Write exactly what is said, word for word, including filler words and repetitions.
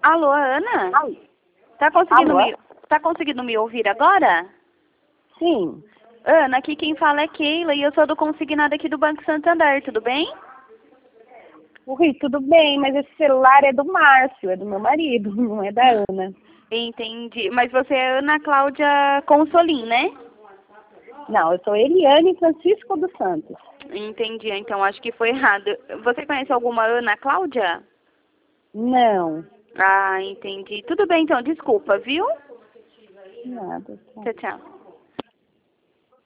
Alô, Ana? Alô? Tá conseguindo, Alô? me, tá conseguindo me ouvir agora? Sim. Ana, aqui quem fala é Keila e eu sou do consignado aqui do Banco Santander, tudo bem? Oi, tudo bem, mas esse celular é do Márcio, é do meu marido, não é da Ana. Entendi. Mas você é Ana Cláudia Consolim, né? Não, eu sou Eliane Francisco dos Santos. Entendi, então acho que foi errado. Você conhece alguma Ana Cláudia? Não. Ah, entendi. Tudo bem então, desculpa, viu? Nada. Tá. Tchau, tchau.